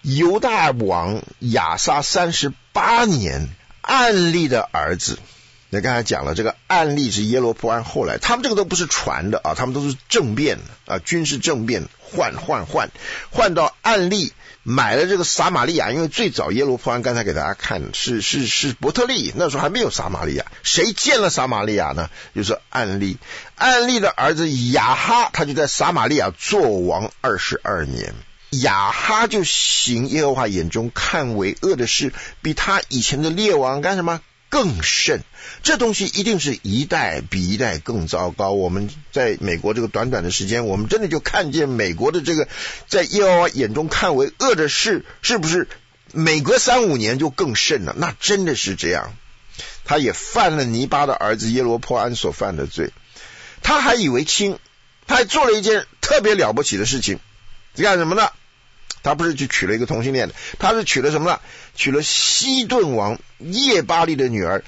犹大王亚撒38年，暗利的儿子，那刚才讲了，这个暗利是耶罗波安后来，他们这个都不是传的啊，他们都是政变啊，军事政变，换到暗利买了这个撒玛利亚，因为最早耶罗波安刚才给大家看是伯特利，那时候还没有撒玛利亚，谁建了撒玛利亚呢？就是暗利的儿子亚哈，他就在撒玛利亚做王22年。亚哈就行耶和华眼中看为恶的事，比他以前的列王干什么更甚。这东西一定是一代比一代更糟糕。我们在美国这个短短的时间，我们真的就看见美国的这个在耶和华眼中看为恶的事，是不是每隔3-5年就更甚了？那真的是这样。他也犯了尼巴的儿子耶罗波安所犯的罪，他还以为轻，他还做了一件特别了不起的事情。干什么呢？他不是去娶了一个同性恋的，他是娶了什么呢？娶了西顿王叶巴利的女儿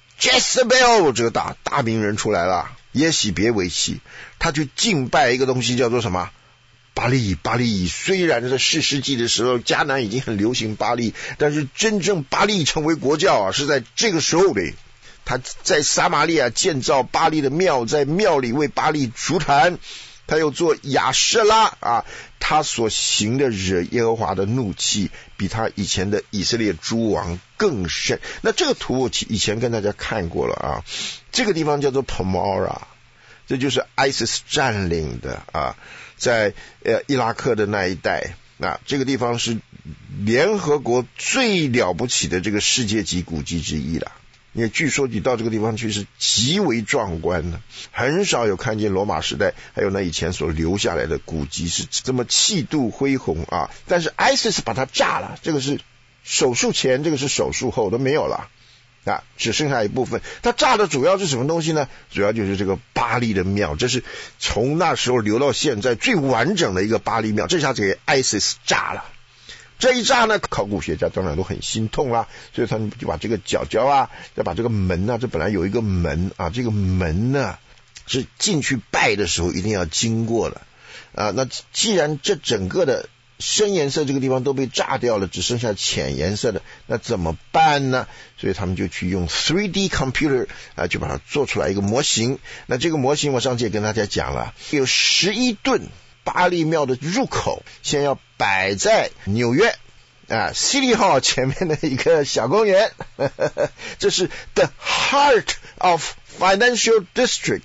Jezebel， 这个大名人出来了，耶洗别为妻。他去敬拜一个东西叫做什么？巴利。虽然在4世纪的时候迦南已经很流行巴利，但是真正巴利成为国教啊，是在这个时候的。他在撒玛利亚建造巴利的庙，在庙里为巴利筑坛，他又做亚舍拉啊，他所行的惹耶和华的怒气，比他以前的以色列诸王更甚。那这个图我以前跟大家看过了啊，这个地方叫做 Palmyra， 这就是 ISIS 占领的啊，在伊拉克的那一带啊，这个地方是联合国最了不起的这个世界级古迹之一了。因为据说你到这个地方去是极为壮观的，很少有看见罗马时代还有那以前所留下来的古迹是这么气度恢宏啊。但是 ISIS 把它炸了，这个是手术前，这个是手术后都没有了啊，只剩下一部分。它炸的主要是什么东西呢？主要就是这个巴利的庙，这是从那时候留到现在最完整的一个巴利庙，这下子给 ISIS 炸了。这一炸呢，考古学家当然都很心痛啦，所以他们就把这个角啊，再把这个门啊，这本来有一个门啊，这个门呢是进去拜的时候一定要经过的啊。那既然这整个的深颜色这个地方都被炸掉了，只剩下浅颜色的，那怎么办呢？所以他们就去用 3D computer 啊，就把它做出来一个模型。那这个模型我上次也跟大家讲了，有11吨。巴利庙的入口先要摆在纽约啊City Hall 前面的一个小公园，这是 the heart of financial district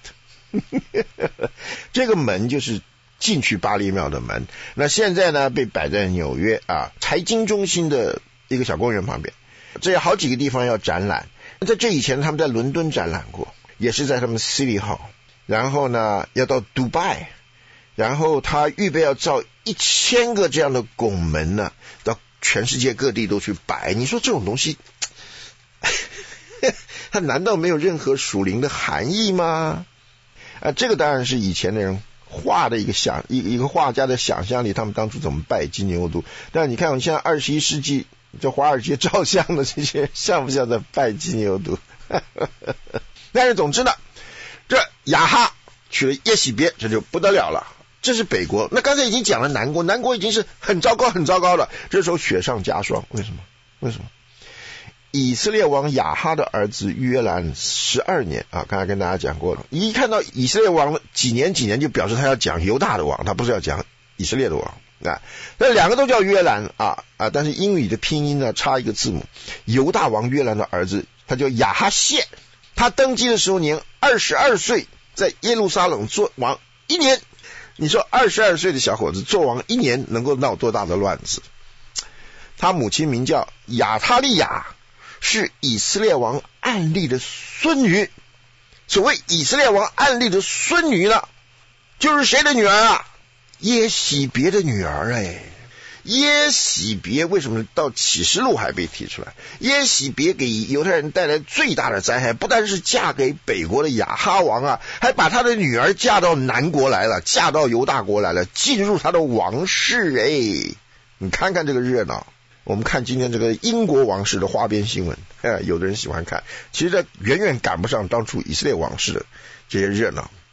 这个门就是进去巴利庙的门。那现在呢被摆在纽约啊财经中心的一个小公园旁边，这有好几个地方要展览。在这以前他们在伦敦展览过，也是在他们 City Hall， 然后呢要到杜拜，然后他预备要造1000个这样的拱门呢，到全世界各地都去摆。你说这种东西它难道没有任何属灵的含义吗？这个当然是以前的人画的一个画家的想象力，他们当初怎么拜金牛犊。但你看现在21世纪这华尔街照相的这些人像不像在拜金牛犊但是总之呢，这亚哈娶了耶洗别，这就不得了了。这是北国。那刚才已经讲了南国已经是很糟糕了，这时候雪上加霜。为什么？以色列王亚哈的儿子约兰12年啊，刚才跟大家讲过了，一看到以色列王几年就表示他要讲犹大的王，他不是要讲以色列的王啊。那两个都叫约兰啊，但是英语的拼音呢差一个字母。犹大王约兰的儿子他叫亚哈谢，他登基的时候年22岁，在耶路撒冷做王1年。你说22岁的小伙子做王1年能够闹多大的乱子？他母亲名叫亚他利亚，是以色列王暗利的孙女。所谓以色列王暗利的孙女呢，就是谁的女儿啊？耶洗别的女儿。耶洗别为什么到启示录还被提出来？耶洗别给犹太人带来最大的灾害，不但是嫁给北国的亚哈王啊，还把他的女儿嫁到南国来了，嫁到犹大国来了，进入他的王室。你看看这个热闹。我们看今天这个英国王室的花边新闻，有的人喜欢看，其实这远远赶不上当初以色列王室的这些热闹。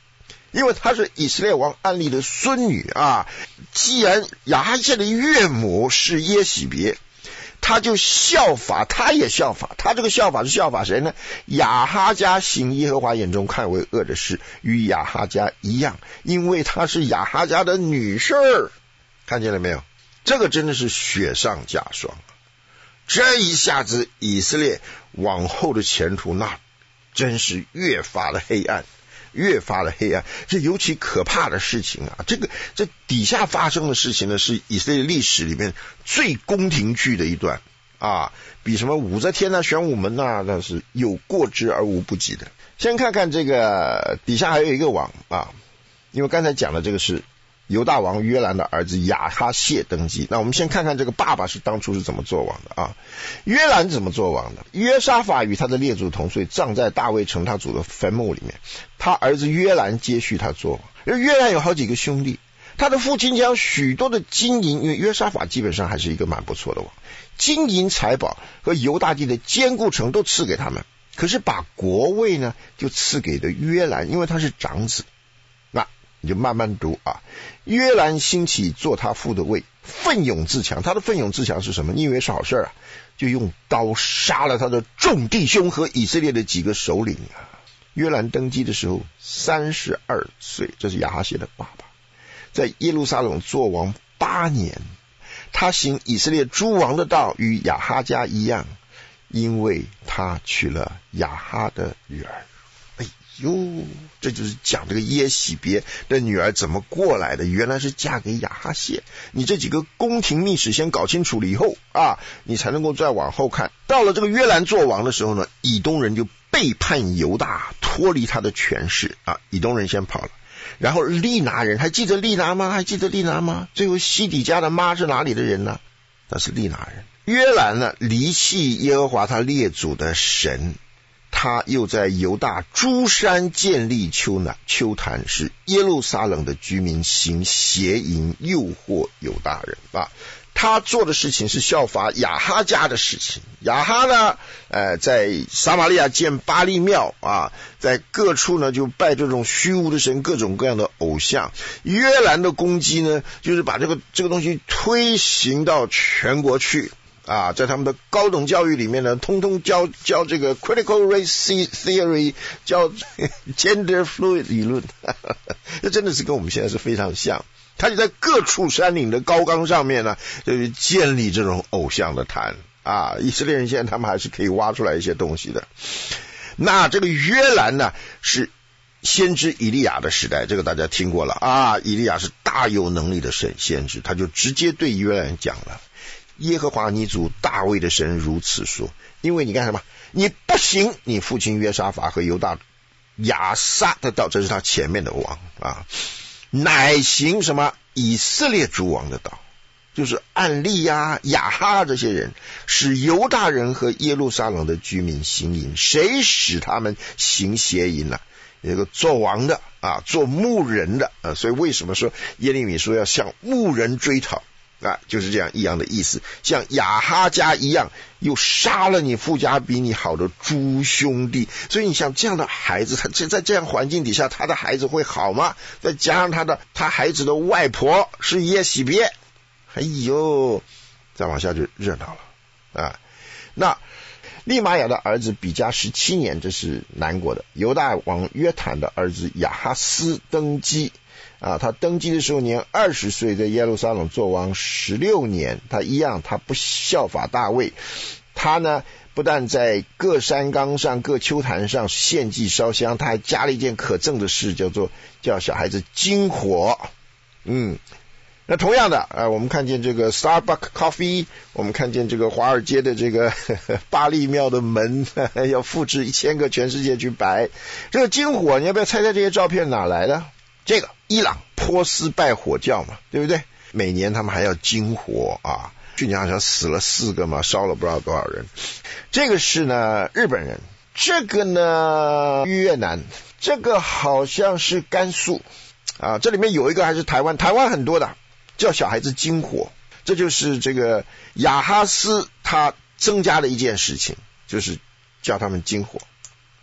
因为她是以色列王暗利的孙女啊。既然亚哈谢的岳母是耶洗别，他就效法，他也效法，他这个效法是效法谁呢？亚哈家行耶和华眼中看为恶的事，与亚哈家一样，因为她是亚哈家的女婿。看见了没有？这个真的是雪上加霜。这一下子以色列往后的前途那真是越发的黑暗，越发的黑暗。这尤其可怕的事情啊，这底下发生的事情呢，是以色列历史里面最宫廷剧的一段啊，比什么武则天啊、玄武门啊，那是有过之而无不及的。先看看这个底下还有一个王啊，因为刚才讲的这个是犹大王约兰的儿子亚哈谢登基。那我们先看看这个爸爸是当初是怎么做王的啊？约兰怎么做王的？约沙法与他的列祖同岁，葬在大卫城他祖的坟墓里面。他儿子约兰接续他做王。约兰有好几个兄弟，他的父亲将许多的金银，因为约沙法基本上还是一个蛮不错的王，金银财宝和犹大地的坚固城都赐给他们。可是把国位呢就赐给了约兰，因为他是长子。你就慢慢读啊。约兰兴起做他父的位，奋勇自强。他的奋勇自强是什么？你以为是好事啊？就用刀杀了他的众弟兄和以色列的几个首领啊。约兰登基的时候32岁，这是亚哈谢的爸爸，在耶路撒冷做王8年。他行以色列诸王的道，与亚哈家一样，因为他娶了亚哈的女儿。这就是讲这个耶洗别的女儿怎么过来的，原来是嫁给亚哈谢。你这几个宫廷秘史先搞清楚了以后啊，你才能够再往后看。到了这个约兰做王的时候呢，以东人就背叛犹大，脱离他的权势啊。以东人先跑了，然后利拿人，还记得利拿吗？最后西底家的妈是哪里的人呢？那是利拿人。约兰呢，离弃耶和华他列祖的神，他又在犹大诸山建立丘坛，使耶路撒冷的居民行邪淫，诱惑犹大人啊。他做的事情是效法亚哈家的事情。亚哈呢，在撒玛利亚建巴力庙啊，在各处呢就拜这种虚无的神，各种各样的偶像。约兰的攻击呢，就是把这个东西推行到全国去。啊，在他们的高等教育里面呢，通通教这个 critical race theory， 教 gender fluid 理论，这真的是跟我们现在是非常像。他就在各处山岭的高岗上面呢，就是建立这种偶像的坛啊。以色列人现在他们还是可以挖出来一些东西的。那这个约兰呢，是先知以利亚的时代，这个大家听过了啊。以利亚是大有能力的先知，他就直接对约兰讲了。耶和华你主大卫的神如此说，因为你干什么？你不行你父亲约沙法和犹大亚撒的道，这是他前面的王啊，乃行什么以色列诸王的道，就是暗利啊、亚哈这些人，使犹大人和耶路撒冷的居民行淫。谁使他们行邪淫呢？有个做王的啊，做牧人的啊，所以为什么说耶利米说要向牧人追讨啊，就是这样一样的意思。像亚哈家一样，又杀了你富家比你好的诸兄弟。所以你想这样的孩子，他在这样环境底下，他的孩子会好吗？再加上他孩子的外婆是耶洗别，哎呦，再往下就热闹了啊。那利玛雅的儿子比加17年，这是南国的犹大王约坦的儿子亚哈斯登基啊。他登基的时候年20岁，在耶路撒冷做王16年。他一样，他不效法大卫，他呢不但在各山冈上、各丘坛上献祭烧香，他还加了一件可憎的事，叫小孩子金火。那同样的我们看见这个 Starbucks Coffee， 我们看见这个华尔街的这个巴力庙的门要复制1000个全世界去摆。这个金火，你要不要猜猜这些照片哪来的？这个伊朗波斯拜火教嘛，对不对？每年他们还要金火啊，去年好像死了4个嘛，烧了不知道多少人。这个是呢日本人，这个呢越南，这个好像是甘肃啊，这里面有一个还是台湾很多的，叫小孩子金火。这就是这个亚哈斯他增加了一件事情，就是叫他们金火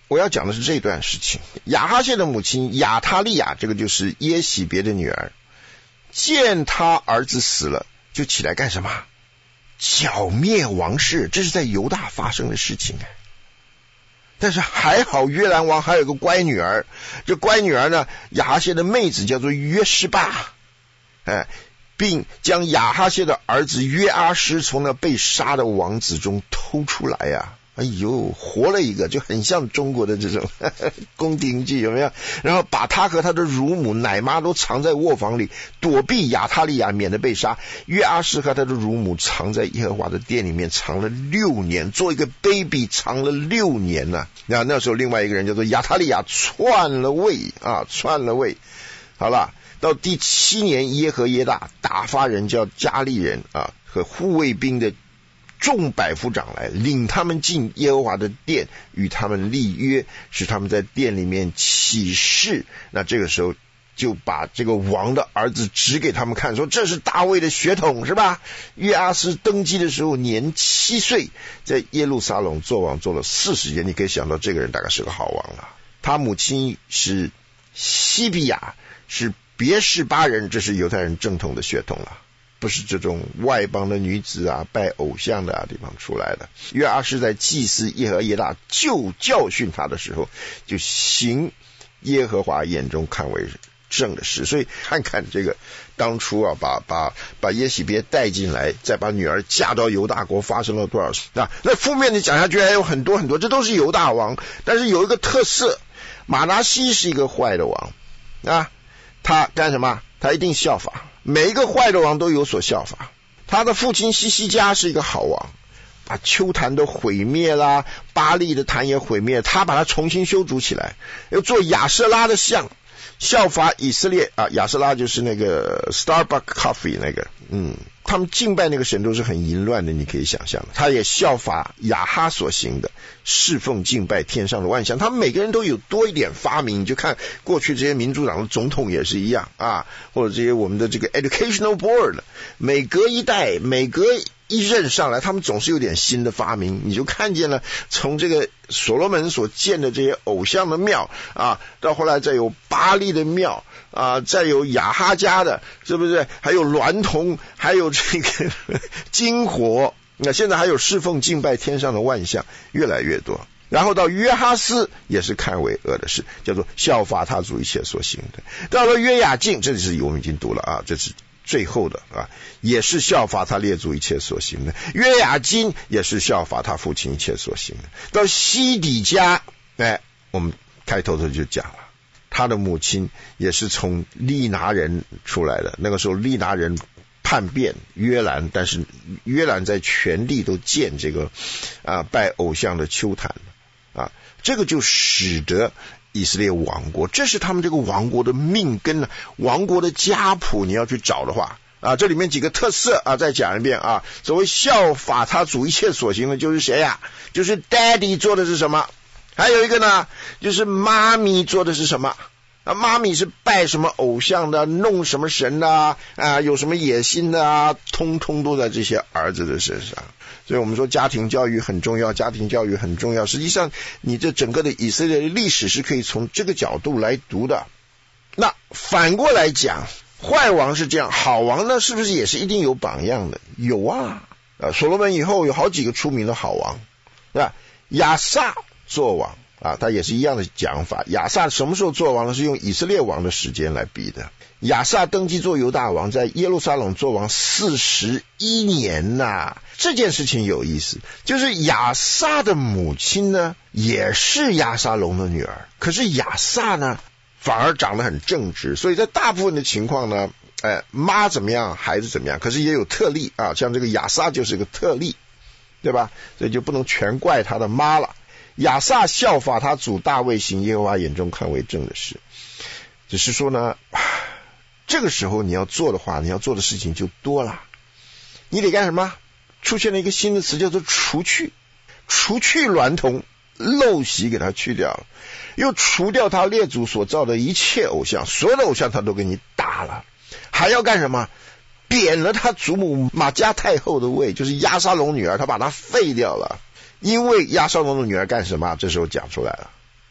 我要讲的是这段事情。亚哈谢的母亲亚他利亚，这个就是耶洗别的女儿，见他儿子死了，就起来干什么？剿灭王室。这是在犹大发生的事情。但是还好约兰王还有个乖女儿，这乖女儿呢，亚哈谢的妹子叫做约示巴，并将亚哈谢的儿子约阿施从那被杀的王子中偷出来呀。哎呦，活了一个，就很像中国的这种宫廷剧，有没有？然后把他和他的乳母奶妈都藏在卧房里，躲避亚他利亚，免得被杀。约阿施和他的乳母藏在耶和华的殿里面，藏了6年，做一个 baby 藏了6年呢。那时候另外一个人叫做亚他利亚篡了位。好了，到第7年，耶和耶大打发人叫加利人和护卫兵的众百夫长来，领他们进耶和华的殿，与他们立约，使他们在殿里面起誓。那这个时候就把这个王的儿子指给他们看，说这是大卫的血统，是吧？约阿施登基的时候年7岁，在耶路撒冷做王，做了40年。你可以想到这个人大概是个好王了。他母亲是西比亚，是别是巴人，这是犹太人正统的血统了，不是这种外邦的女子拜偶像的地方出来的。约阿施在祭司耶和耶大就教训他的时候，就行耶和华眼中看为正的事。所以看看这个当初把耶洗别带进来，再把女儿嫁到犹大国，发生了多少事。那负面的讲下去还有很多很多，这都是犹大王。但是有一个特色，马拿西是一个坏的王他干什么？他一定效法，每一个坏的王都有所效法。他的父亲西西家是一个好王，把丘坛都毁灭啦，巴力的坛也毁灭，他把它重新修筑起来，又做亚舍拉的像，效法以色列亚舍拉就是那个 Starbucks Coffee 那个他们敬拜那个神都是很淫乱的，你可以想象的。他也效法亚哈所行的，侍奉敬拜天上的万象。他们每个人都有多一点发明，你就看过去这些民主党的总统也是一样或者这些我们的这个 educational board， 每隔一代每隔一任上来，他们总是有点新的发明。你就看见了从这个所罗门所建的这些偶像的庙到后来再有巴力的庙再有亚哈家的，是不是？还有娈童，还有这个金火，那现在还有侍奉敬拜天上的万象，越来越多。然后到约哈斯也是看为恶的事，叫做效法他主一切所行的。到了约雅敬，这是我们已经读了这是最后的也是效法他列祖一切所行的。约雅斤也是效法他父亲一切所行的。到西底家我们开头就讲了，他的母亲也是从利拿人出来的。那个时候利拿人叛变约兰，但是约兰在全地都建这个拜偶像的丘坛这个就使得以色列王国，这是他们这个王国的命根王国的家谱。你要去找的话这里面几个特色再讲一遍所谓效法他主一切所行的，就是谁呀？就是 Daddy 做的是什么，还有一个呢，就是妈咪做的是什么。妈咪是拜什么偶像的，弄什么神的有什么野心的通通都在这些儿子的身上。所以我们说家庭教育很重要，家庭教育很重要。实际上你这整个的以色列的历史是可以从这个角度来读的。那反过来讲，坏王是这样，好王呢是不是也是一定有榜样的？有所罗门以后有好几个出名的好王，对吧？亚撒做王他也是一样的讲法。亚撒什么时候做王呢？是用以色列王的时间来比的。亚撒登基做犹大王，在耶路撒冷做王41年这件事情有意思，就是亚撒的母亲呢也是亚撒龙的女儿，可是亚撒呢反而长得很正直。所以在大部分的情况呢妈怎么样孩子怎么样，可是也有特例像这个亚撒就是个特例，对吧？所以就不能全怪他的妈了。亚撒效法他主大卫行耶和华眼中看为正的事，只是说呢这个时候你要做的话，你要做的事情就多了。你得干什么？出现了一个新的词叫做除去娈童，陋习给他去掉了，又除掉他列祖所造的一切偶像，所有的偶像他都给你打了。还要干什么？贬了他祖母玛迦太后的位，就是押沙龙女儿，他把她废掉了。因为押沙龙的女儿干什么？这时候讲出来了，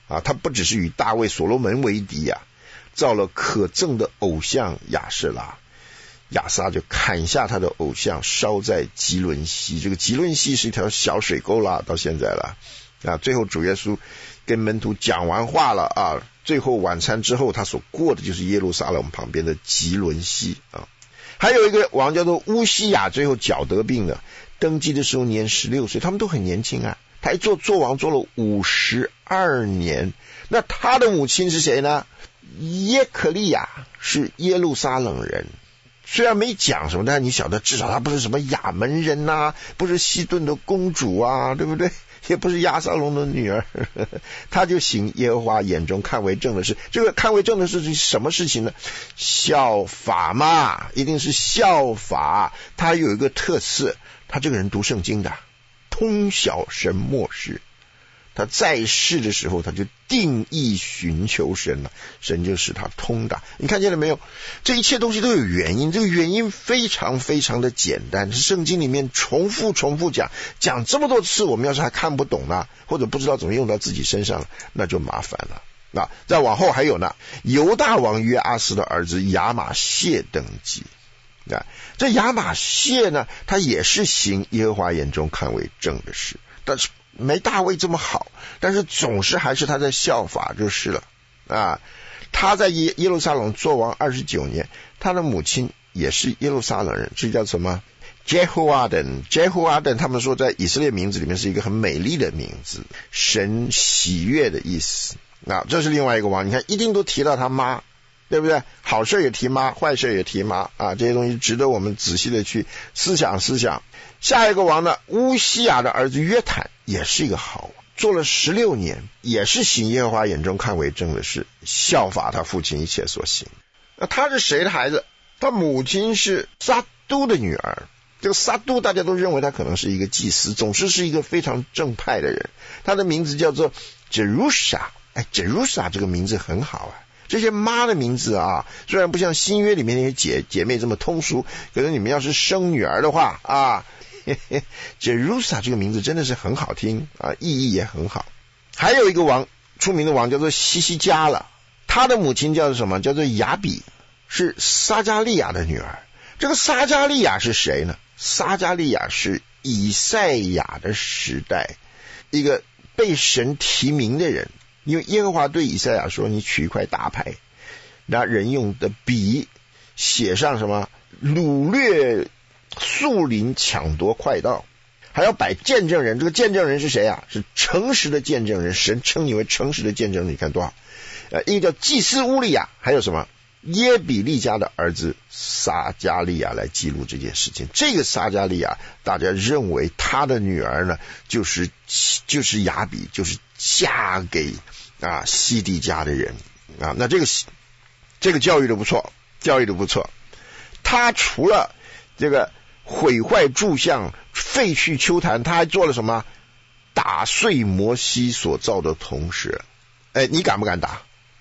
啊，他不只是与大卫所罗门为敌啊，造了可憎的偶像亚舍拉。亚撒就砍下他的偶像，烧在吉伦西。这个吉伦西是一条小水沟啦，到现在了啊。最后主耶稣跟门徒讲完话了啊，最后晚餐之后他所过的就是耶路撒冷旁边的吉伦西啊。还有一个王叫做乌西雅，最后脚得病了，登基的时候年16岁，他们都很年轻啊。他一做王做了52年。那他的母亲是谁呢？耶可利亚，是耶路撒冷人。虽然没讲什么，但是你晓得至少他不是什么亚门人啊，不是西顿的公主啊，对不对？也不是亚撒龙的女儿，他就行耶和华眼中看为正的事。这个看为正的事是什么事情呢？效法嘛，一定是效法。他有一个特色，他这个人读圣经的，通晓神默示。他在世的时候，他就定义寻求神了，神就使他通达。你看见了没有？这一切东西都有原因，这个原因非常非常的简单，是圣经里面重复讲这么多次，我们要是还看不懂呢，或者不知道怎么用到自己身上，那就麻烦了。那再往后还有呢，犹大王约阿斯的儿子亚玛谢登基。这亚玛谢呢，他也是行耶和华眼中看为正的事，但是没大卫这么好，但是总是还是他在效法就是了啊。他在耶路撒冷做王29年，他的母亲也是耶路撒冷人，这叫什么 Jehoadan。 他们说在以色列名字里面是一个很美丽的名字，神喜悦的意思。那这是另外一个王，你看一定都提到他妈，对不对？好事也提妈，坏事也提妈啊，这些东西值得我们仔细的去思想。下一个王呢，乌西雅的儿子约坦也是一个好王，做了16年，也是行耶和华眼中看为正的事，效法他父亲一切所行。那他是谁的孩子？他母亲是撒都的女儿。这个撒都大家都认为他可能是一个祭司，总是一个非常正派的人。他的名字叫做 Jerusha。Jerusha 这个名字很好啊。这些妈的名字啊，虽然不像新约里面那些姐妹这么通俗，可是你们要是生女儿的话啊，Jerusha 这个名字真的是很好听啊，意义也很好。还有一个王，出名的王叫做西西家了，他的母亲叫做什么？叫做雅比，是撒迦利亚的女儿。这个撒迦利亚是谁呢？撒迦利亚是以赛亚的时代一个被神提名的人。因为耶和华对以赛亚说，你取一块大牌，拿人用的笔写上什么掳掠树林抢夺快道，还要摆见证人。这个见证人是谁啊？是诚实的见证人，神称你为诚实的见证人。你看多好，一个叫祭司乌利亚，还有什么耶比利家的儿子撒迦利亚来记录这件事情。这个撒迦利亚大家认为他的女儿呢就是雅比，就是嫁给西底家的人啊。那这个教育的不错。他除了这个毁坏柱像、废去丘坛，他还做了什么？打碎摩西所造的铜蛇。你敢不敢打？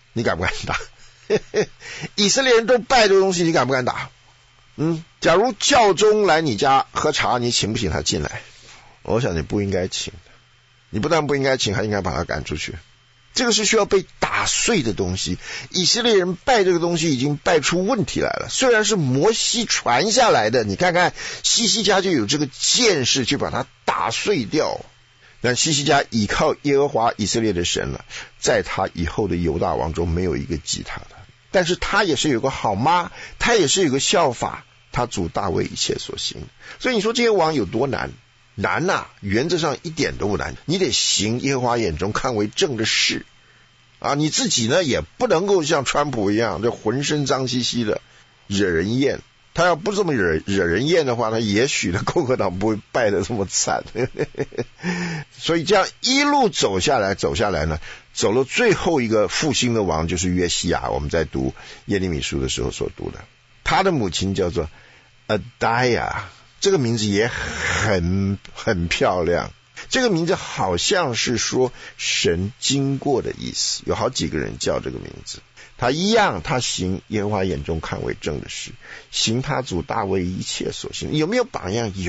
以色列人都拜这个东西，你敢不敢打？假如教宗来你家喝茶，你请不请他进来？我想你不应该请的。你不但不应该请，还应该把他赶出去。这个是需要被打碎的东西。以色列人拜这个东西已经拜出问题来了。虽然是摩西传下来的，你看看西西家就有这个见识去把它打碎掉。但西西家倚靠耶和华以色列的神了，在他以后的犹大王中没有一个及他的。但是他也是有个好妈，他也是有个效法他主大卫一切所行。所以你说这些王有多难？难啊，原则上一点都不难。你得行耶和华眼中看为正的事啊，你自己呢也不能够像川普一样这浑身脏兮兮的惹人厌。他要不这么惹人厌的话，他也许的共和党不会败得这么惨所以这样一路走下来呢，走了最后一个复兴的王就是约西亚。我们在读耶利米书的时候所读的，他的母亲叫做Adaiah，这个名字也很漂亮。这个名字好像是说神经过的意思，有好几个人叫这个名字。他一样，他行耶和华眼中看为正的事，行他主大卫一切所行。有没有榜样？有。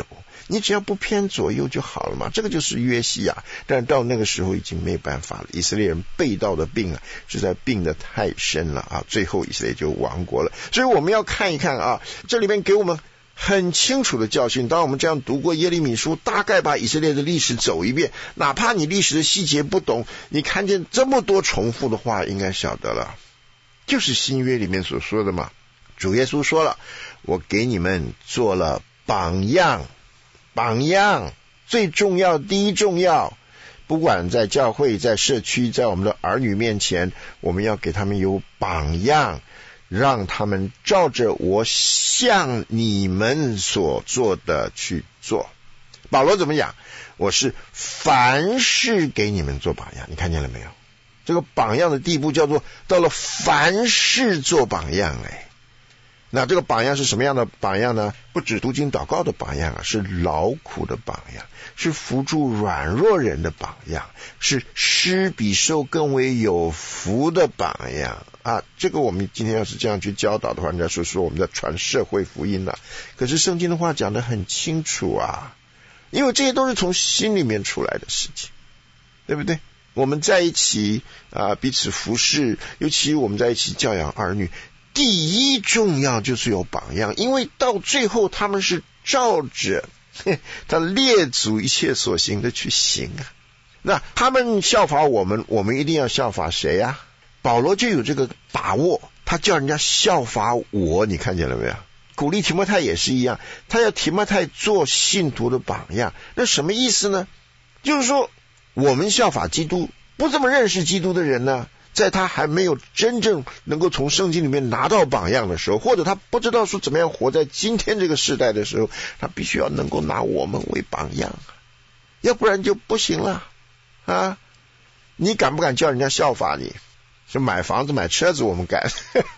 你只要不偏左右就好了嘛，这个就是约西亚。但到那个时候已经没办法了，以色列人背道的病啊，实在病得太深了啊，最后以色列就亡国了。所以我们要看一看啊，这里面给我们很清楚的教训。当我们这样读过耶利米书，大概把以色列的历史走一遍，哪怕你历史的细节不懂，你看见这么多重复的话，应该晓得了，就是新约里面所说的嘛。主耶稣说了，我给你们做了榜样，榜样最重要，第一重要，不管在教会，在社区，在我们的儿女面前，我们要给他们有榜样，让他们照着我向你们所做的去做。保罗怎么讲？我是凡事给你们做榜样，你看见了没有？这个榜样的地步叫做到了凡事做榜样。那这个榜样是什么样的榜样呢？不止读经祷告的榜样啊，是劳苦的榜样，是扶助软弱人的榜样，是施比受更为有福的榜样啊。这个我们今天要是这样去教导的话，人家说我们在传社会福音了。可是圣经的话讲得很清楚啊，因为这些都是从心里面出来的事情，对不对？我们在一起彼此服侍，尤其我们在一起教养儿女，第一重要就是有榜样，因为到最后他们是照着他列祖一切所行的去行啊。那他们效法我们，我们一定要效法谁啊？保罗就有这个把握，他叫人家效法我，你看见了没有？鼓励提摩太也是一样，他要提摩太做信徒的榜样。那什么意思呢？就是说我们效法基督，不这么认识基督的人呢，在他还没有真正能够从圣经里面拿到榜样的时候，或者他不知道说怎么样活在今天这个时代的时候，他必须要能够拿我们为榜样，要不然就不行了啊！你敢不敢叫人家效法你？是买房子买车子我们敢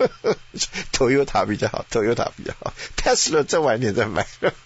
Toyota 比较好， Toyota 比较好， Tesla 再晚点再买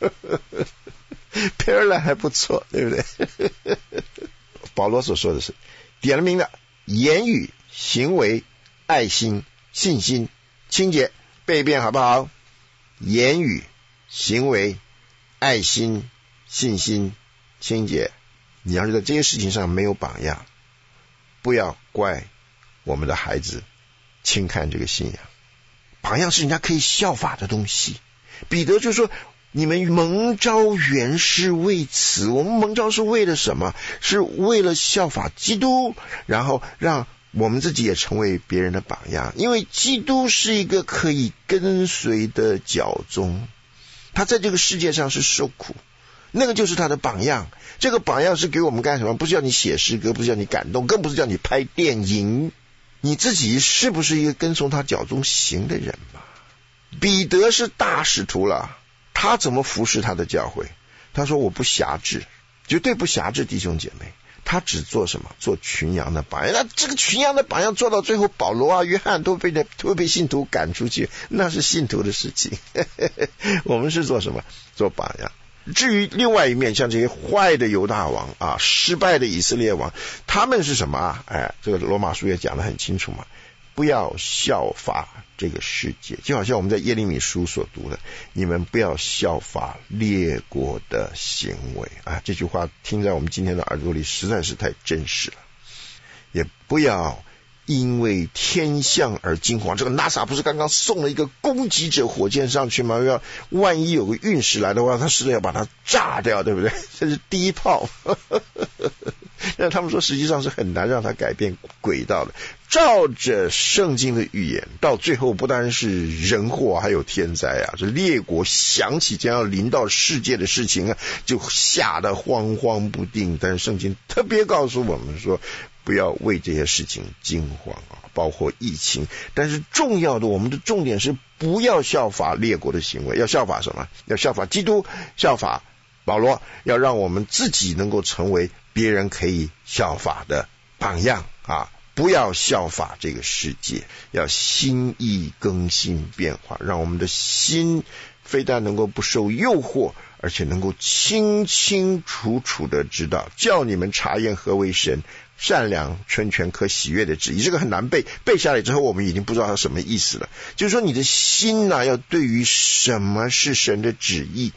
Pearland 还不错，对不对？保罗所说的是点了名的言语、行为、爱心、信心、清洁，背一遍好不好？言语、行为、爱心、信心、清洁。你要是在这些事情上没有榜样，不要怪我们的孩子轻看这个信仰。榜样是人家可以效法的东西。彼得就说，你们蒙召原是为此。我们蒙召是为了什么？是为了效法基督，然后让我们自己也成为别人的榜样。因为基督是一个可以跟随的脚踪，他在这个世界上是受苦，那个就是他的榜样。这个榜样是给我们干什么？不是叫你写诗歌，不是叫你感动，更不是叫你拍电影。你自己是不是一个跟从他脚中行的人嘛？彼得是大使徒了，他怎么服侍他的教会？他说我不辖制，绝对不辖制弟兄姐妹，他只做什么？做群羊的榜样。那这个群羊的榜样做到最后，保罗啊、约翰都被信徒赶出去，那是信徒的事情我们是做什么？做榜样。至于另外一面，像这些坏的犹大王啊，失败的以色列王，他们是什么啊？这个罗马书也讲得很清楚嘛，不要效法这个世界。就好像我们在耶利米书所读的，你们不要效法列国的行为啊，这句话听在我们今天的耳朵里实在是太真实了。也不要因为天象而惊慌。这个 NASA 不是刚刚送了一个攻击者火箭上去吗？万一有个陨石来的话，他是要把它炸掉，对不对？这是第一炮但他们说实际上是很难让它改变轨道的。照着圣经的预言，到最后不单是人祸，还有天灾啊！这列国想起将要临到世界的事情啊，就吓得惶惶不定。但是圣经特别告诉我们说，不要为这些事情惊慌啊，包括疫情。但是重要的，我们的重点是不要效法列国的行为，要效法什么？要效法基督，效法保罗，要让我们自己能够成为别人可以效法的榜样啊！不要效法这个世界，要心意更新变化，让我们的心非但能够不受诱惑，而且能够清清楚楚的知道，叫你们查验何为神善良纯全可喜悦的旨意。这个很难背下来之后，我们已经不知道它什么意思了。就是说你的心要对于什么是神的旨意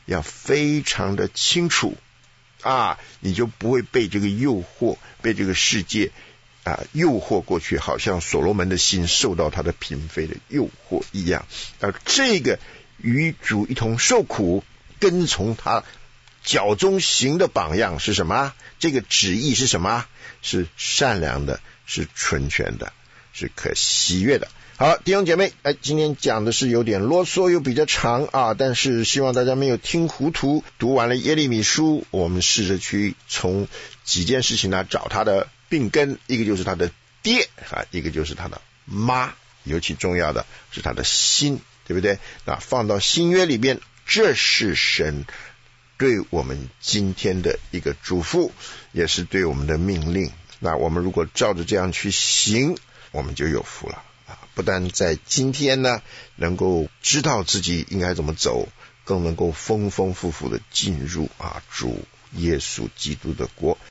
要非常的清楚啊，你就不会被这个诱惑，被这个世界诱惑过去，好像所罗门的心受到他的嫔妃的诱惑一样。而这个与主一同受苦，跟从他脚中行的榜样是什么？这个旨意是什么？是善良的，是纯全的，是可喜悦的。好，弟兄姐妹，今天讲的是有点啰嗦又比较长啊，但是希望大家没有听糊涂。读完了耶利米书，我们试着去从几件事情呢找他的病根，一个就是他的爹一个就是他的妈，尤其重要的是他的心，对不对？那放到新约里边，这是神对我们今天的一个嘱咐，也是对我们的命令。那我们如果照着这样去行，我们就有福了。不但在今天呢能够知道自己应该怎么走，更能够丰丰富富的进入主耶稣基督的国。